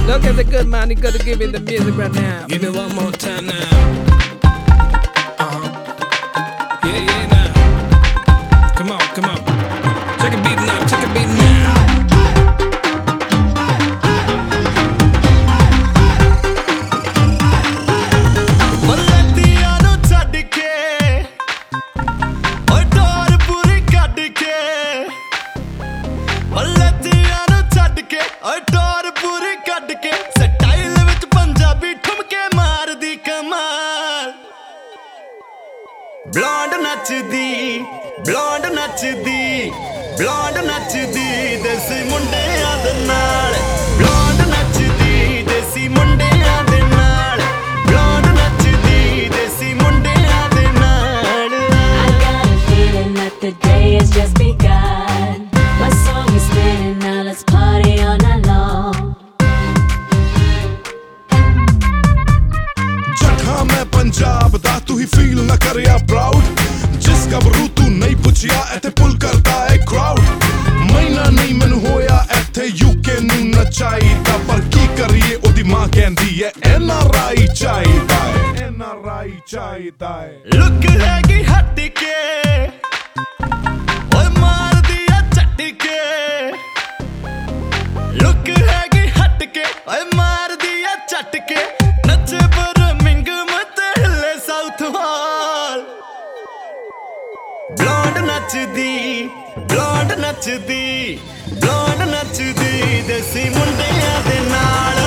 Look at the good man, you gotta give me the music right now. Give me one more time now. Yeah, yeah, now. Come on, come on. Check a beat now, check a beat now. Blonde ਨੱਚਦੀ blonde ਨੱਚਦੀ blonde ਨੱਚਦੀ ਦੇਸੀ ਮੁੰਡਿਆਂ ਦੇ ਨਾਲ blonde ਨੱਚਦੀ ਦੇਸੀ ਮੁੰਡਿਆਂ ਦੇ ਨਾਲ blonde ਨੱਚਦੀ ਦੇਸੀ ਮੁੰਡਿਆਂ ਦੇ ਨਾਲ I got a feeling that the day has just begun. My song is spinning now, let's party all night long. ਜੱਖਾਂ ਮੈਂ ਪੰਜਾਬ ਦਾ ਤੂੰ ਹੀ ਫੀਲ ਨਾ ਕਰਿਆ ਪ੍ਰਾਊਡ ਜਿਸ ਗੱਭਰੂ ਤੂੰ ਨਹੀਂ ਪੁੱਛਿਆ ਇੱਥੇ ਪੁੱਲ ਕਰਦਾ ਏ ਕਰਾਊਡ ਮਹੀਨਾ ਨਹੀਂ ਮੈਨੂੰ ਹੋਇਆ ਇੱਥੇ ਯੂਕੇ ਨੂੰ ਨਚਾਈਦਾ ਪਰ ਕੀ ਕਰੀਏ ਉਹਦੀ ਮਾਂ ਕਹਿੰਦੀ ਏ NRI ਚਾਹੀਦਾ ਏ NRI ਚਾਹੀਦਾ ਏ ਲੁੱਕ ਹੈਗੀ ਹੱਟ ਕੇ ਓਏ ਮਾਰਦੀ ਆ ਝਟਕੇ ਲੁੱਕ ਹੈਗੀ ਹੱਟ ਕੇ ਓਏ ਮਾਰਦੀ ਆ ਝਟਕੇ ਨੱਚੇ blonde ਨੱਚਦੀ blonde ਨੱਚਦੀ blonde ਨੱਚਦੀ ਦੇਸੀ ਮੁੰਡਿਆਂ ਦੇ ਨਾਲ